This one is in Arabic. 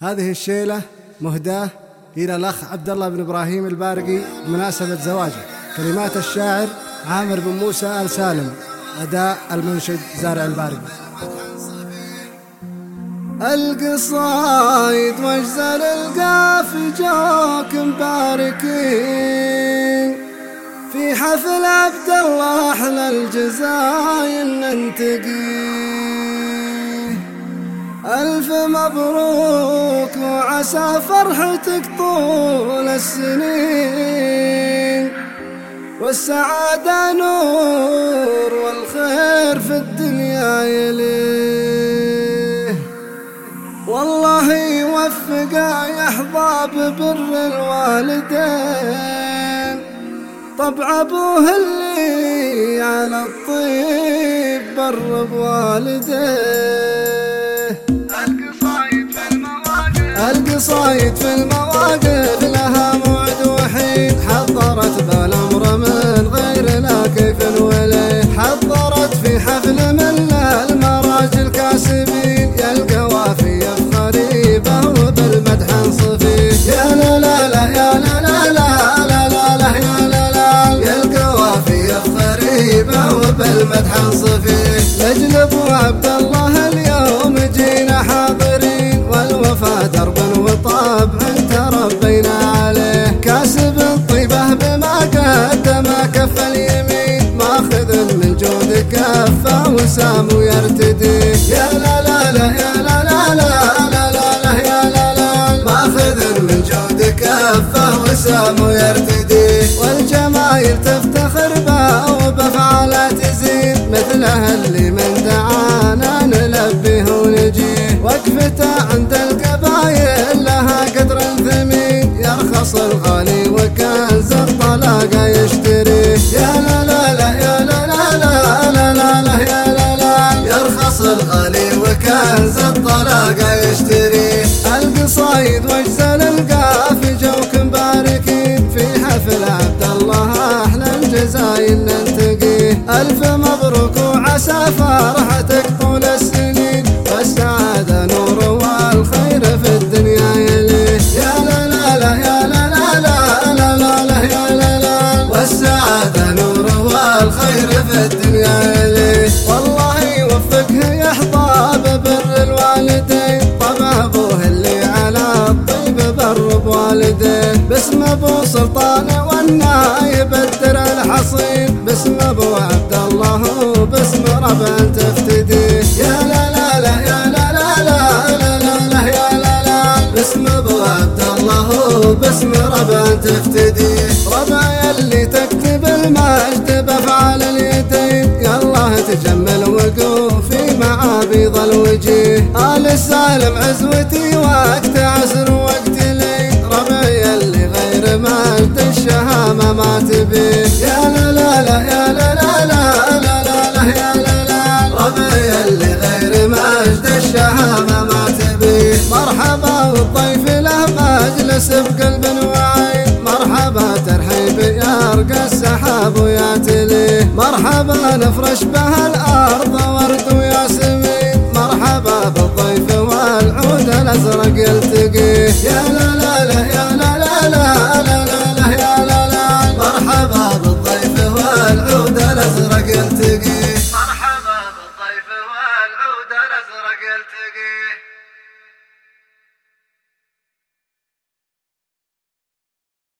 هذه الشيلة مهداة إلى الأخ عبد الله بن إبراهيم البارقي بمناسبة زواجه. كلمات الشاعر عامر بن موسى آل سالم، أداء المنشد زارع البارقي. القصايد واجزل القافي جوك مباركين، في حفل عبد الله أحلى الجزاين ننتقيه. ألف مبروك وعسى فرحتك طول السنين، والسعادة نور والخير في الدنيا يليه. والله يوفق يحظى ببر الوالدين، طبع أبوه اللي على الطيب بر بوالديه. القصايد في المواقف لها موعد وحين، حضرت بالأمر من غير لا كيف وليه. حضرت في حفل من المراجل كاسبين، يا القوافي يفخريبه وبالمدح انصفيه. يا لا لا لا يا لا لا لا لا لا لا يا لا لا، يا القوافي يفخريبه وبالمدح انصفيه. لأجل أبو عبد الله اليوم جينا حاضرين، والوفا درب وطبع تربينا عليه. كاسب الطيبة بما قدم كف اليمين، ماخذ من جود كفه وسام يرتدي. يا لا لا لا يا لا لا لا لا لا لا يا لا لا، ماخذ من جود كفه وسام يرتدي. والجمايل تفتخر به وبفعاله تزيد، مثلها اللي من دعانا نلبيه ونجيه. وقفته عند القبايل لها قدر ثمين، يرخص الغالي وكنز الطلاقة يشتريه. يا لا لا لا يا لا لا لا لا لا لا يا لا لا، يرخص الغالي وكنز الطلاقة يشتريه. القصايد واجزل القافي جوك مباركين، في حفل عبد الله أحلى الجزاين ننتقيه. ألف مبروك وعسى فرحتك طول السنين، والسعادة نور والخير في الدنيا يليه. يا لا لا لا يا لا لا لا لا لا لا يا لا لا، والسعادة نور والخير في الدنيا يليه. والله يوفقه يحظى ببر الوالدين، طبع أبوه اللي على الطيب بر بوالديه. باسم أبو سلطان والنايب الدرع الحصين، باسم أبو عبد الله وباسم ربع تفتديه. يا لا لا لا يا لا لا لا لا لا لا يا لا لا، باسم أبو عبد الله وباسم ربع تفتديه. ربع يلي تكتب المجد بأفعال اليدين، يا الله تجمل وقوفي مع بيض الوجيه. آل سالم عزوتي وقت عسر وقت لي، ربع يلي غير مجد الشهامة ما تبيه. يا لا لا لا يا لا لا لا لا لا لا يا لا لا، ربع يلي غير مجد الشهامة ما تبيه. مرحبا والضيف له مجلس بقلب وعين، مرحبا ترحيب يرقى السحاب ويعتليه. مرحبا نفرش بها الأرض ورد وياسمين، مرحبا بالضيف والعود الأزرق يلتقيه. يا لا